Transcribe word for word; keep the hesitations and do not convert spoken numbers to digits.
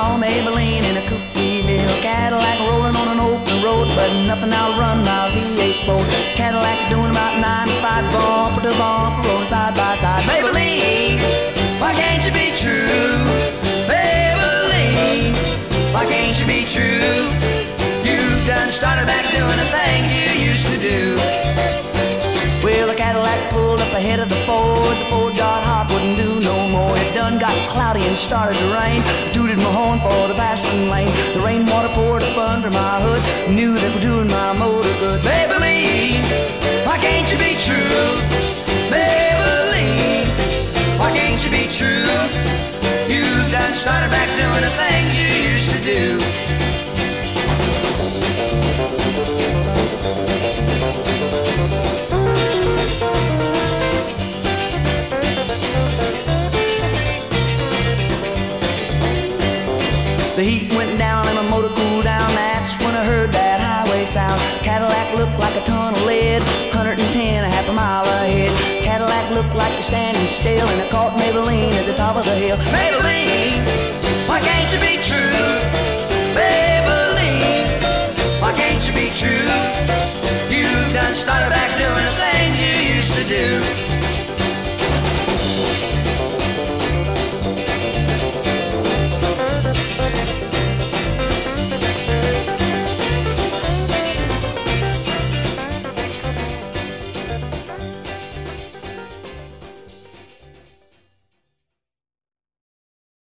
saw Maybelline in a Cookeville Cadillac rolling on an open road, but nothing outrun my V eight Ford. Cadillac doing about ninety-five, bumper to bumper, rolling side by side. Maybelline, why can't you be true? Maybelline, why can't you be true? You've done started back doing the things you used to do. Well, the Cadillac pulled up ahead of the Ford. The Ford got hot, wouldn't do no more. It done got cloudy and started to rain. I tooted my horn for the passing lane. The rainwater poured up under my hood. Knew that we're doing my motor good. Maybelline, why can't you be true? Maybelline, why can't you be true? You've done started back doing the things you used to do. The heat went down and my motor cooled down. That's when I heard that highway sound. Cadillac looked like a ton of lead, one hundred ten, a half a mile ahead. Cadillac looked like you're standing still, and I caught Maybelline at the top of the hill. Maybelline, why can't you be true?